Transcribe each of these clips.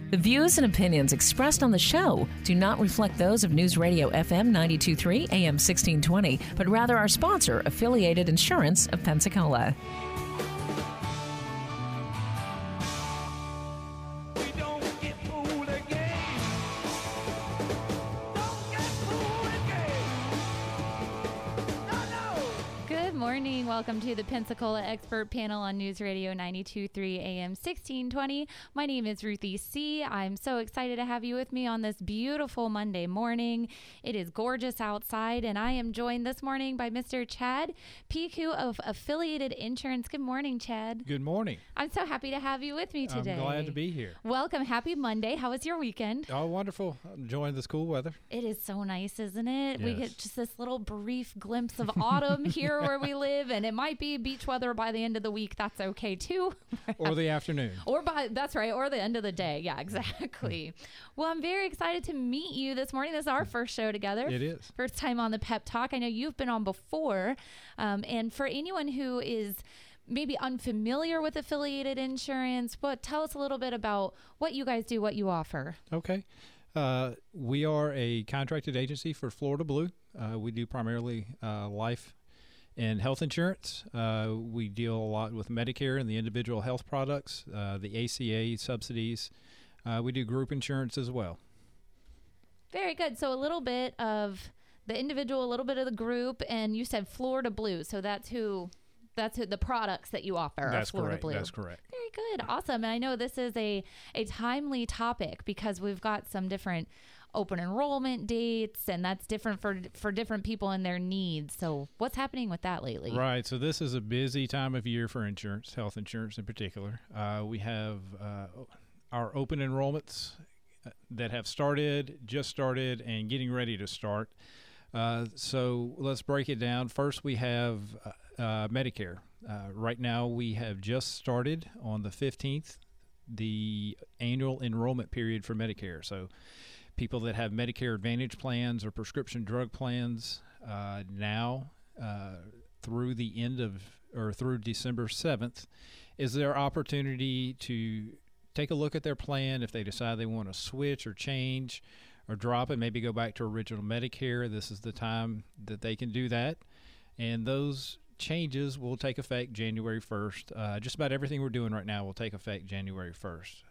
The views and opinions expressed on the show do not reflect those of News Radio FM 92.3 AM 1620, but rather our sponsor, Affiliated Insurance of Pensacola. Welcome to the Pensacola Expert Panel on News Radio 92.3 AM 1620. My name is Ruthie C. I'm so excited to have you with me on this beautiful Monday morning. It is gorgeous outside, and I am joined this morning by Mr. Chad Piku of Affiliated Insurance. Good morning, Chad. Good morning. I'm so happy to have you with me today. I'm glad to be here. Welcome. Happy Monday. How was your weekend? Oh, wonderful. I'm enjoying this cool weather. It is so nice, isn't it? Yes. We get just this little brief glimpse of autumn here where we live, and it might be beach weather by the end of the week. That's okay too. Or the afternoon. That's right. Or the end of the day. Yeah, exactly. Well, I'm very excited to meet you this morning. This is our first show together. It is. First time on the Pep Talk. I know you've been on before. And for anyone who is maybe unfamiliar with Affiliated Insurance, tell us a little bit about what you guys do, what you offer. Okay. We are a contracted agency for Florida Blue. We do primarily life and health insurance. We deal a lot with Medicare and the individual health products, the ACA subsidies. We do group insurance as well. Very good. So a little bit of the individual, a little bit of the group, and you said Florida Blue. So that's who the products that you offer. That's Florida correct. Blue. That's correct. Very good. Awesome. And I know this is a timely topic because we've got some different open enrollment dates, and that's different for different people and their needs. So what's happening with that lately? Right. So this is a busy time of year for insurance, health insurance in particular. We have our open enrollments that have just started, and getting ready to start. So let's break it down. First, we have Medicare. Right now, we have just started on the 15th, the annual enrollment period for Medicare. So people that have Medicare Advantage plans or prescription drug plans now through through December 7th is their opportunity to take a look at their plan. If they decide they want to switch or change or drop it, maybe go back to original Medicare, this is the time that they can do that. And those changes will take effect January 1st. Just about everything we're doing right now will take effect January 1st.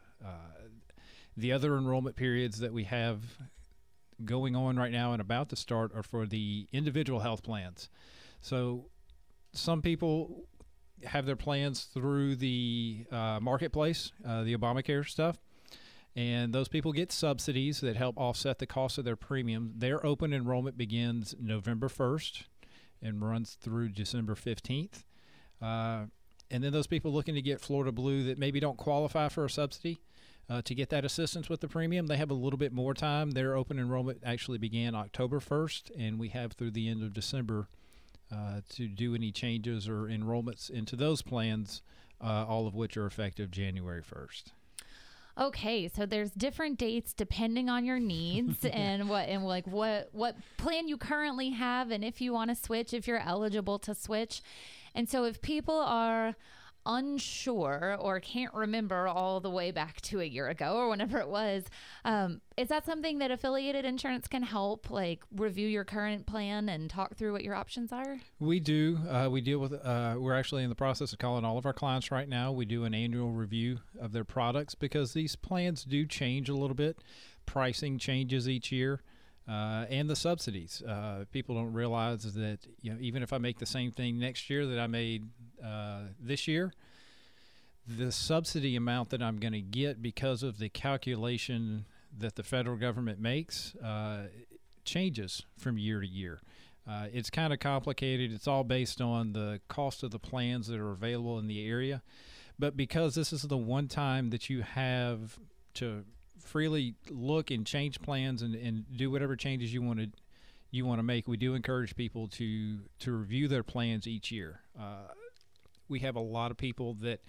The other enrollment periods that we have going on right now and about to start are for the individual health plans. So some people have their plans through the marketplace, the Obamacare stuff, and those people get subsidies that help offset the cost of their premium. Their open enrollment begins November 1st and runs through December 15th. And then those people looking to get Florida Blue that maybe don't qualify for a subsidy, to get that assistance with the premium, they have a little bit more time. Their open enrollment actually began October 1st, and we have through the end of December to do any changes or enrollments into those plans, all of which are effective January 1st. Okay, so there's different dates depending on your needs and what plan you currently have, and if you want to switch, if you're eligible to switch. And so if people are unsure or can't remember all the way back to a year ago or whenever it was, is that something that Affiliated Insurance can help, like review your current plan and talk through what your options are? We do. We deal with, we're actually in the process of calling all of our clients right now. We do an annual review of their products because these plans do change a little bit. Pricing changes each year. And the subsidies. People don't realize that, even if I make the same thing next year that I made this year, the subsidy amount that I'm going to get because of the calculation that the federal government makes changes from year to year. It's kind of complicated. It's all based on the cost of the plans that are available in the area. But because this is the one time that you have to freely look and change plans and do whatever changes you want to make, we do encourage people to review their plans each year. We have a lot of people that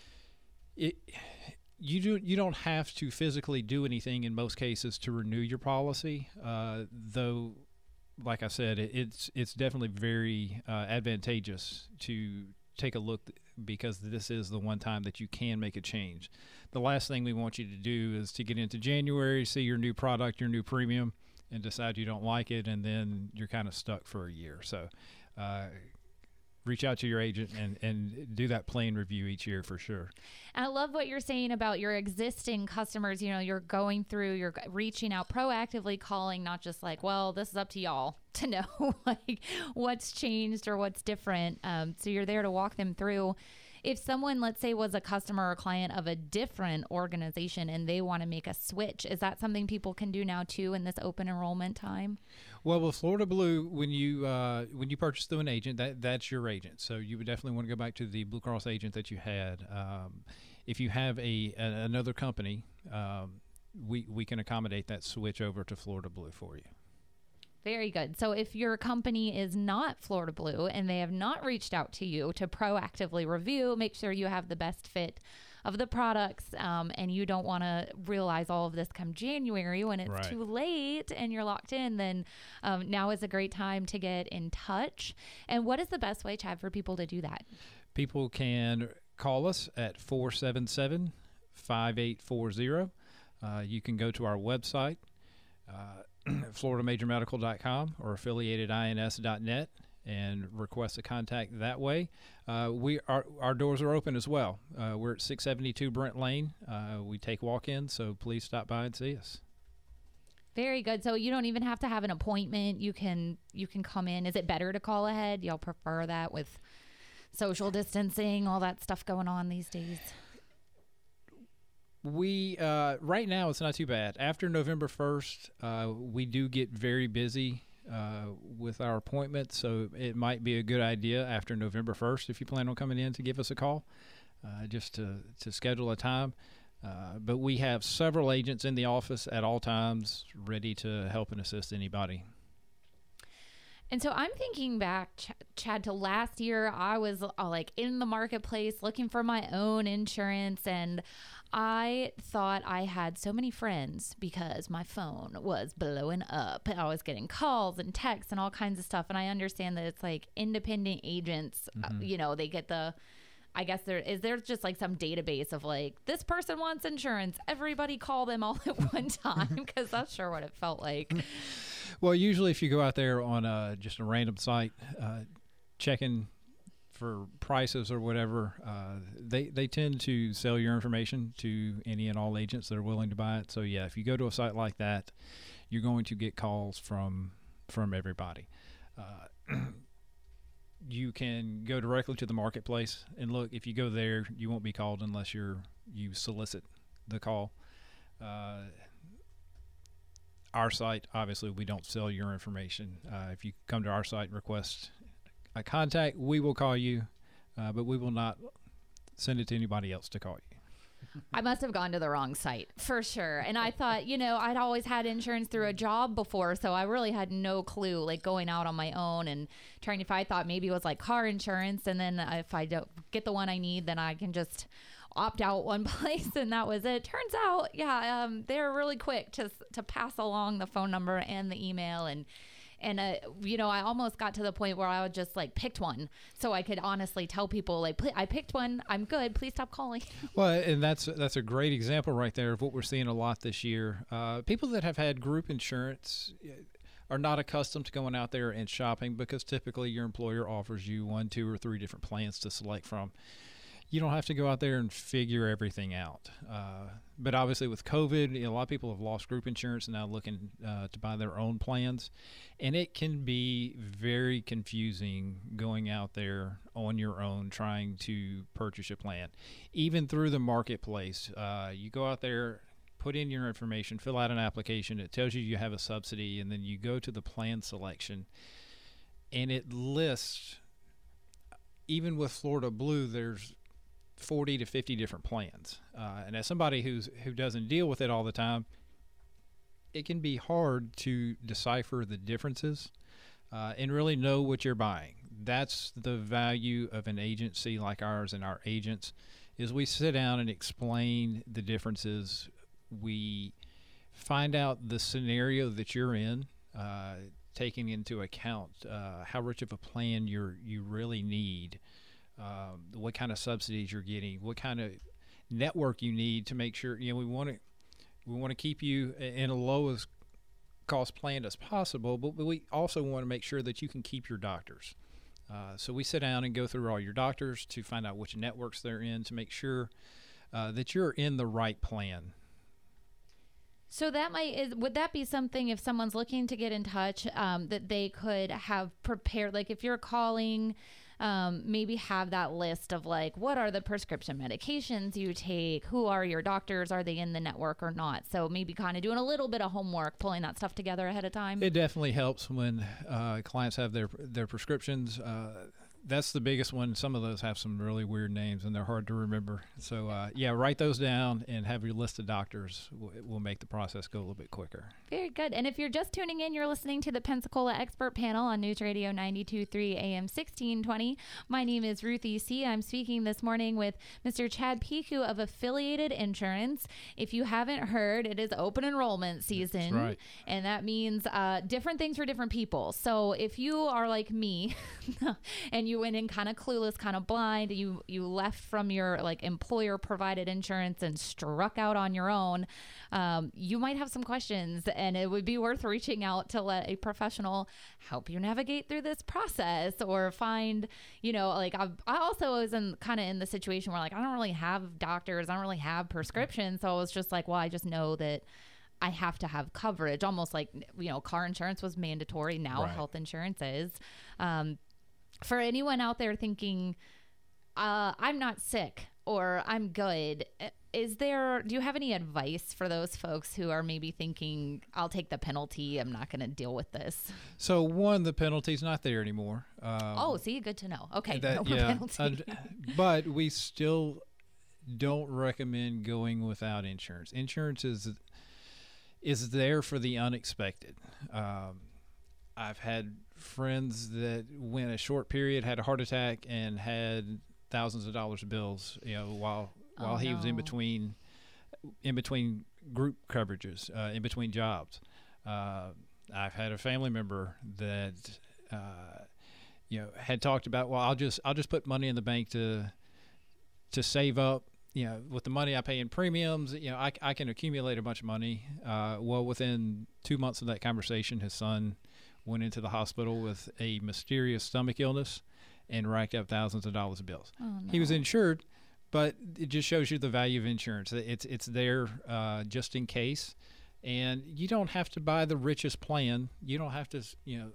you don't have to physically do anything in most cases to renew your policy, though like I said, it's definitely very advantageous to take a look because this is the one time that you can make a change. The last thing we want you to do is to get into January, see your new product, your new premium, and decide you don't like it, and then you're kind of stuck for a year. So reach out to your agent and do that plan review each year for sure. And I love what you're saying about your existing customers. You know, you're going through, you're reaching out, proactively calling, not just like, well, this is up to y'all to know like what's changed or what's different. So you're there to walk them through. If someone, let's say, was a customer or client of a different organization and they want to make a switch, is that something people can do now too in this open enrollment time? Well, with Florida Blue, when you purchase through an agent, that's your agent. So you would definitely want to go back to the Blue Cross agent that you had. If you have another company, we can accommodate that switch over to Florida Blue for you. Very good. So if your company is not Florida Blue and they have not reached out to you to proactively review, make sure you have the best fit of the products, and you don't want to realize all of this come January when it's too late and you're locked in, then now is a great time to get in touch. And what is the best way, Chad, for people to do that? People can call us at 477-5840. You can go to our website, FloridaMajorMedical.com or affiliatedins.net, and request a contact that way. Our doors are open as well. We're at 672 Brent Lane. We take walk-ins, so please stop by and see us. Very good. So you don't even have to have an appointment. You can come in. Is it better to call ahead? Y'all prefer that with social distancing, all that stuff going on these days? We right now it's not too bad. After November 1st, we do get very busy with our appointments, so it might be a good idea after November 1st if you plan on coming in to give us a call, just to schedule a time. But we have several agents in the office at all times ready to help and assist anybody. And so I'm thinking back, Chad, to last year. I was like in the marketplace looking for my own insurance, and I thought I had so many friends because my phone was blowing up. I was getting calls and texts and all kinds of stuff. And I understand that it's like independent agents, you know, they get I guess there's just like some database of like, this person wants insurance, everybody call them all at one time, because that's sure what it felt like. Well, usually if you go out there on just a random site, checking for prices or whatever, they tend to sell your information to any and all agents that are willing to buy it. So yeah, if you go to a site like that, you're going to get calls from everybody. You can go directly to the marketplace and look. If you go there, you won't be called unless you solicit the call. Our site, obviously, we don't sell your information. If you come to our site and request a contact, we will call you, but we will not send it to anybody else to call you. I must have gone to the wrong site for sure. And I thought, you know, I'd always had insurance through a job before, so I really had no clue, like going out on my own and trying to, if I thought maybe it was like car insurance, and then if I don't get the one I need, then I can just opt out one place, and that was it. Turns out, yeah, they're really quick to pass along the phone number and the email, and you know, I almost got to the point where I would just like picked one, so I could honestly tell people like, I picked one, I'm good, please stop calling. Well, and that's a great example right there of what we're seeing a lot this year. People that have had group insurance are not accustomed to going out there and shopping, because typically your employer offers you 1, 2, or 3 different plans to select from. You don't have to go out there and figure everything out. But obviously with COVID, you know, a lot of people have lost group insurance and now looking to buy their own plans. And it can be very confusing going out there on your own trying to purchase a plan. Even through the marketplace, you go out there, put in your information, fill out an application. It tells you have a subsidy, and then you go to the plan selection, and it lists, even with Florida Blue, there's 40 to 50 different plans. And as somebody who doesn't deal with it all the time, it can be hard to decipher the differences and really know what you're buying. That's the value of an agency like ours and our agents, is we sit down and explain the differences. We find out the scenario that you're in, taking into account how rich of a plan you really need. what kind of subsidies you're getting, what kind of network you need to make sure, we want to keep you in a lowest cost plan as possible, but we also want to make sure that you can keep your doctors. So we sit down and go through all your doctors to find out which networks they're in to make sure that you're in the right plan. So would that be something, if someone's looking to get in touch, that they could have prepared, like if you're calling, maybe have that list of like, what are the prescription medications you take? Who are your doctors? Are they in the network or not? So maybe kind of doing a little bit of homework, pulling that stuff together ahead of time. It definitely helps when clients have their prescriptions. That's the biggest one. Some of those have some really weird names and they're hard to remember. So write those down and have your list of doctors. Will make the process go a little bit quicker. Very good. And if you're just tuning in, you're listening to the Pensacola Expert Panel on News Radio 92.3 AM 1620. My name is Ruth E.C. I'm speaking this morning with Mr. Chad Piku of Affiliated Insurance. If you haven't heard, it is open enrollment season. That's right. And that means different things for different people. So if you are like me and you went in kind of clueless, kind of blind, you left from your like employer provided insurance and struck out on your own, you might have some questions, and it would be worth reaching out to let a professional help you navigate through this process, or find, like I also was in the situation where like I don't really have doctors, I don't really have prescriptions, so I was just like, well, I just know that I have to have coverage, almost like car insurance was mandatory, now right. Health insurance is. For anyone out there thinking, I'm not sick or I'm good, do you have any advice for those folks who are maybe thinking, I'll take the penalty, I'm not going to deal with this? So one, the penalty's not there anymore. See, good to know. Okay, no penalty. But we still don't recommend going without insurance. Insurance is there for the unexpected. I've had friends that went a short period, had a heart attack, and had thousands of dollars of bills, while he was in between group coverages, in between jobs. I've had a family member that had talked about, well, I'll just put money in the bank to save up. With the money I pay in premiums, I can accumulate a bunch of money. Well, within 2 months of that conversation, his son went into the hospital with a mysterious stomach illness and racked up thousands of dollars of bills. Oh, no. He was insured, but it just shows you the value of insurance. It's there just in case, and you don't have to buy the richest plan. You don't have to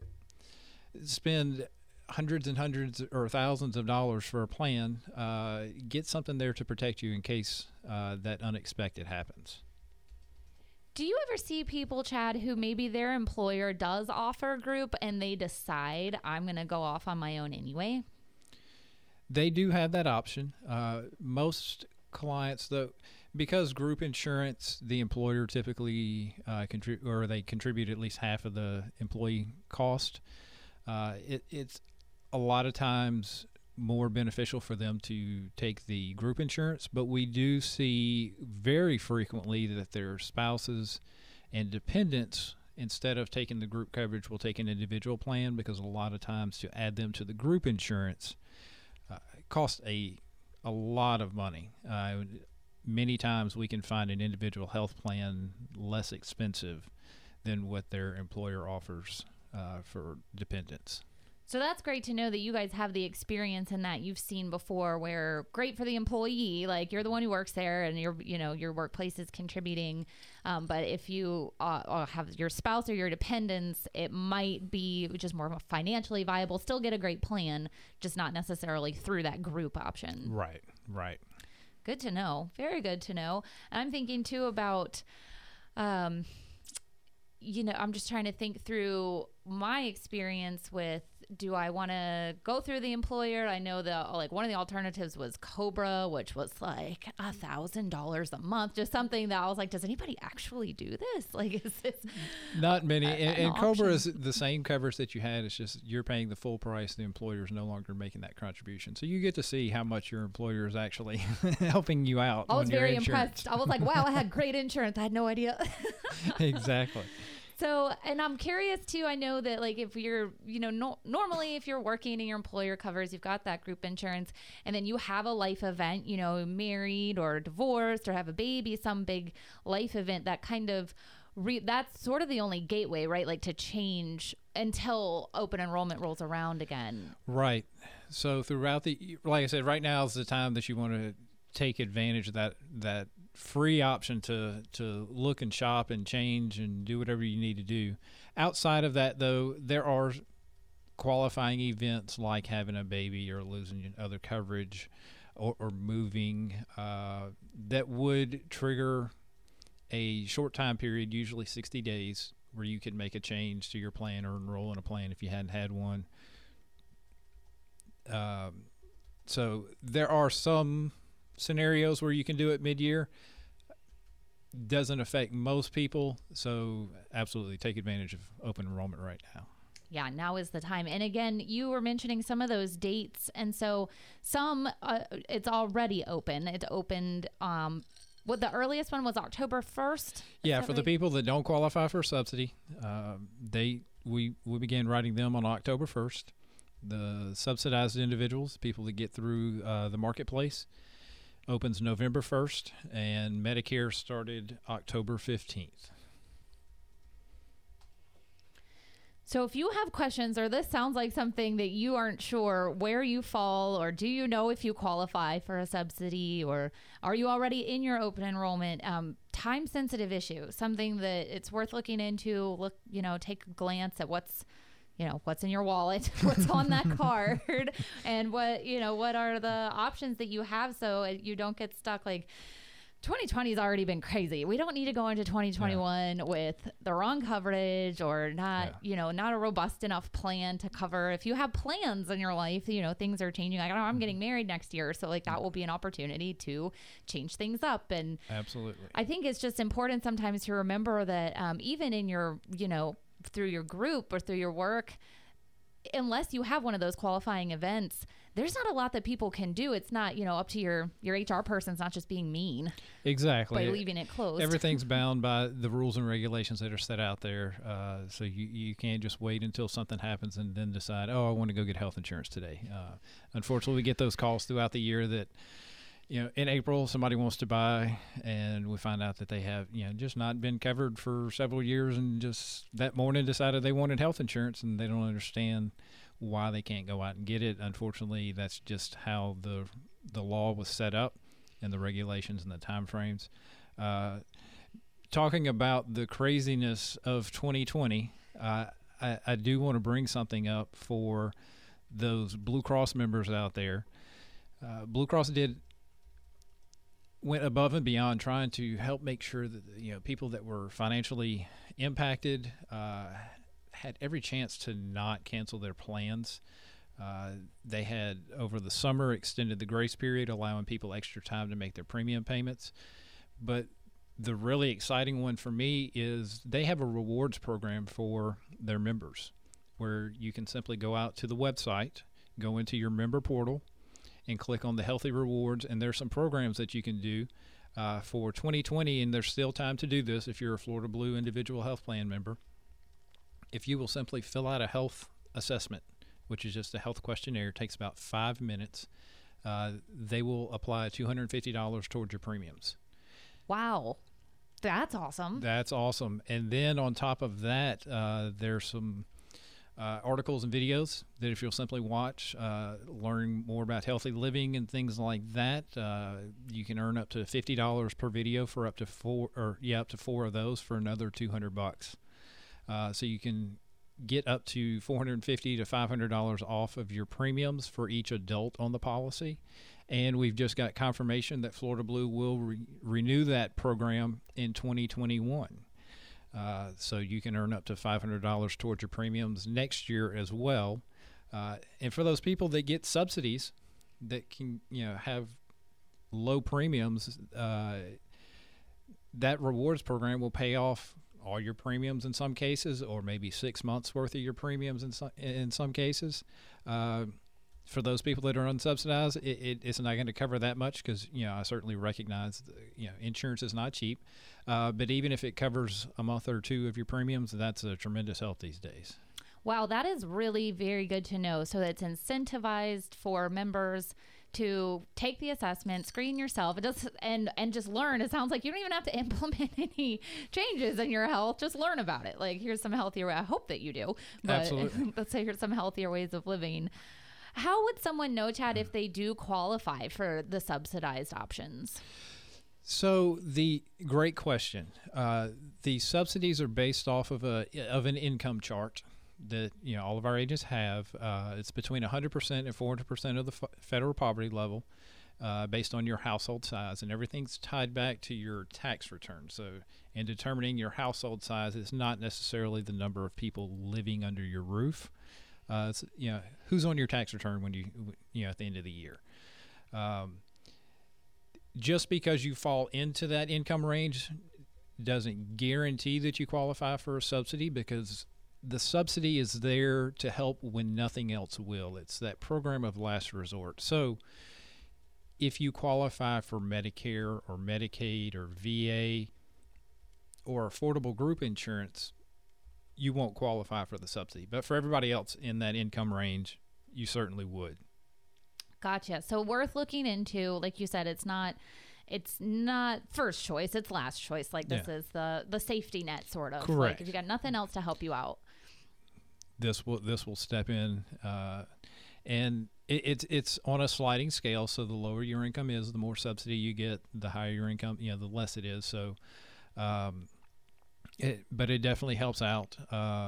spend hundreds and hundreds or thousands of dollars for a plan. Get something there to protect you in case that unexpected happens. Do you ever see people, Chad, who maybe their employer does offer a group and they decide, I'm going to go off on my own anyway? They do have that option. Most clients, though, because group insurance, the employer typically contribute at least half of the employee cost. It's a lot of times more beneficial for them to take the group insurance, but we do see very frequently that their spouses and dependents, instead of taking the group coverage, will take an individual plan, because a lot of times to add them to the group insurance costs a lot of money. Many times we can find an individual health plan less expensive than what their employer offers for dependents. So that's great to know that you guys have the experience in that you've seen before, where great for the employee, like you're the one who works there and your workplace is contributing. But if you have your spouse or your dependents, it might be just more financially viable, still get a great plan, just not necessarily through that group option. Right. Good to know. Very good to know. And I'm thinking too about, I'm just trying to think through my experience with, do I want to go through the employer? I know that one of the alternatives was Cobra, which was like $1,000 a month, just something that I was like, does anybody actually do this? Like, is this not many? And Cobra is the same coverage that you had. It's just you're paying the full price. The employer is no longer making that contribution. So you get to see how much your employer is actually helping you out. I was very impressed. I was like, wow, I had great insurance. I had no idea. Exactly. So, and I'm curious too. I know that like if you're, normally if you're working and your employer covers, you've got that group insurance, and then you have a life event, married or divorced or have a baby, some big life event that kind of that's sort of the only gateway, right? Like to change until open enrollment rolls around again. Right. So throughout like I said, right now is the time that you want to take advantage of that free option to look and shop and change and do whatever you need to do. Outside of that, though, there are qualifying events like having a baby or losing other coverage or moving that would trigger a short time period, usually 60 days, where you could make a change to your plan or enroll in a plan if you hadn't had one. So there are some scenarios where you can do it mid-year. Doesn't affect most people, so absolutely take advantage of open enrollment right now. Yeah, now is the time. And again, you were mentioning some of those dates, and so some it's already open. It opened. What the earliest one was October 1st? Yeah, for the people that don't qualify for a subsidy, we began writing them on October 1st. The subsidized individuals, people that get through the marketplace, opens November 1st, and Medicare started October 15th. So if you have questions, or this sounds like something that you aren't sure where you fall, or do you know if you qualify for a subsidy, or are you already in your open enrollment, time-sensitive issue, something that it's worth looking into, take a glance at what's in your wallet, what's on that card, and what are the options that you have so you don't get stuck. Like 2020 has already been crazy. We don't need to go into 2021 with the wrong coverage or not, not a robust enough plan to cover. If you have plans in your life, things are changing. Like, I'm getting married next year. So like that will be an opportunity to change things up. And absolutely, I think it's just important sometimes to remember that even in your, through your group or through your work, unless you have one of those qualifying events, there's not a lot that people can do. It's not, up to your HR person. It's not just being mean. Exactly. By leaving it closed. Everything's bound by the rules and regulations that are set out there. So you can't just wait until something happens and then decide, I want to go get health insurance today. Unfortunately, we get those calls throughout the year that, in April, somebody wants to buy, and we find out that they have, just not been covered for several years, and just that morning decided they wanted health insurance, and they don't understand why they can't go out and get it. Unfortunately, that's just how the law was set up, and the regulations and the time frames. Talking about the craziness of 2020, I do want to bring something up for those Blue Cross members out there. Blue Cross went above and beyond trying to help make sure that people that were financially impacted had every chance to not cancel their plans. They had, over the summer, extended the grace period, allowing people extra time to make their premium payments. But the really exciting one for me is they have a rewards program for their members, where you can simply go out to the website, go into your member portal, and click on the Healthy Rewards, and there's some programs that you can do for 2020, and there's still time to do this if you're a Florida Blue Individual Health Plan member. If you will simply fill out a health assessment, which is just a health questionnaire, it takes about 5 minutes, they will apply $250 towards your premiums. Wow. That's awesome. That's awesome. And then on top of that, there's some articles and videos that if you'll simply watch, learn more about healthy living and things like that. You can earn up to $50 per video for up to four of those for another $200. So you can get up to $450 to $500 off of your premiums for each adult on the policy. And we've just got confirmation that Florida Blue will renew that program in 2021. So you can earn up to $500 towards your premiums next year as well. And for those people that get subsidies that can, have low premiums, that rewards program will pay off all your premiums in some cases, or maybe 6 months worth of your premiums in some cases. for those people that are unsubsidized, it's not going to cover that much because, I certainly recognize, insurance is not cheap. But even if it covers a month or two of your premiums, that's a tremendous help these days. Wow, that is really very good to know. So it's incentivized for members to take the assessment, screen yourself, and just learn. It sounds like you don't even have to implement any changes in your health. Just learn about it. Like, here's some healthier way. I hope that you do. But absolutely. Let's say here's some healthier ways of living. How would someone know, Chad, if they do qualify for the subsidized options? So great question. The subsidies are based off of an income chart that all of our agents have. It's between 100% and 400% of the federal poverty level, based on your household size, and everything's tied back to your tax return. So, in determining your household size, it's not necessarily the number of people living under your roof. It's, who's on your tax return when you at the end of the year. Just because you fall into that income range doesn't guarantee that you qualify for a subsidy, because the subsidy is there to help when nothing else will. It's that program of last resort. So if you qualify for Medicare or Medicaid or VA or affordable group insurance, you won't qualify for the subsidy. But for everybody else in that income range, you certainly would. Gotcha. So worth looking into. Like you said, it's not first choice, it's last choice. Like, this is the safety net, sort of. Correct. Like, if you got nothing else to help you out, this will step in, and it's on a sliding scale. So the lower your income is, the more subsidy you get. The higher your income, the less it is. So, but it definitely helps out.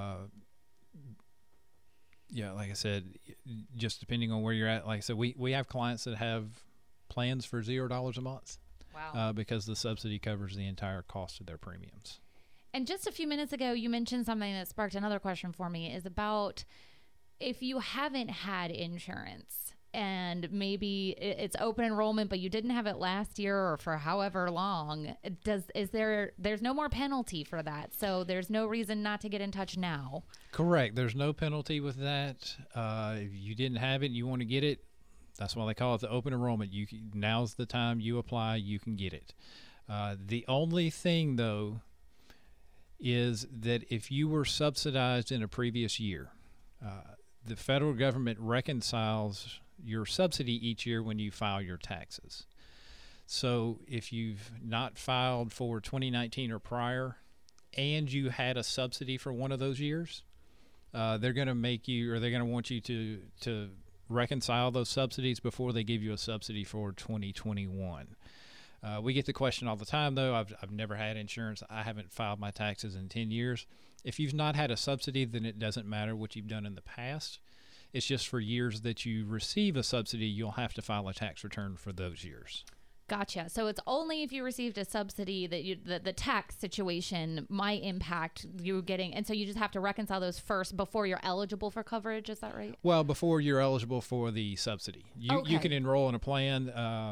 Like I said, just depending on where you're at. Like I said, we have clients that have plans for $0 a month. Wow. Because the subsidy covers the entire cost of their premiums. And just a few minutes ago, you mentioned something that sparked another question for me, is about if you haven't had insurance and maybe it's open enrollment, but you didn't have it last year or for however long, there's no more penalty for that. So there's no reason not to get in touch now. Correct. There's no penalty with that. If you didn't have it and you want to get it, that's why they call it the open enrollment. Now's the time you apply, you can get it. The only thing, though, is that if you were subsidized in a previous year, the federal government reconciles your subsidy each year when you file your taxes. So if you've not filed for 2019 or prior and you had a subsidy for one of those years, they're going to want you to reconcile those subsidies before they give you a subsidy for 2021. We get the question all the time, though. I've never had insurance. I haven't filed my taxes in 10 years. If you've not had a subsidy, then it doesn't matter what you've done in the past. It's just for years that you receive a subsidy, you'll have to file a tax return for those years. Gotcha. So it's only if you received a subsidy that the tax situation might impact you getting, and so you just have to reconcile those first before you're eligible for coverage. Is that right? Well, before you're eligible for the subsidy, you can enroll in a plan.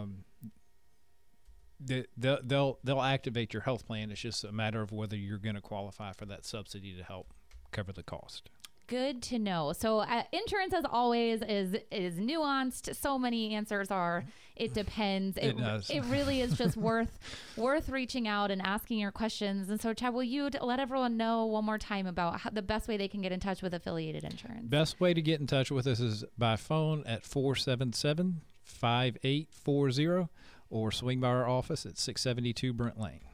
They'll activate your health plan. It's just a matter of whether you're going to qualify for that subsidy to help cover the cost. Good to know. So insurance, as always, is nuanced. So many answers are. It depends. It does. It really is just worth reaching out and asking your questions. And so, Chad, will you let everyone know one more time about the best way they can get in touch with Affiliated Insurance? Best way to get in touch with us is by phone at 477-5840, or swing by our office at 672 Brent Lane.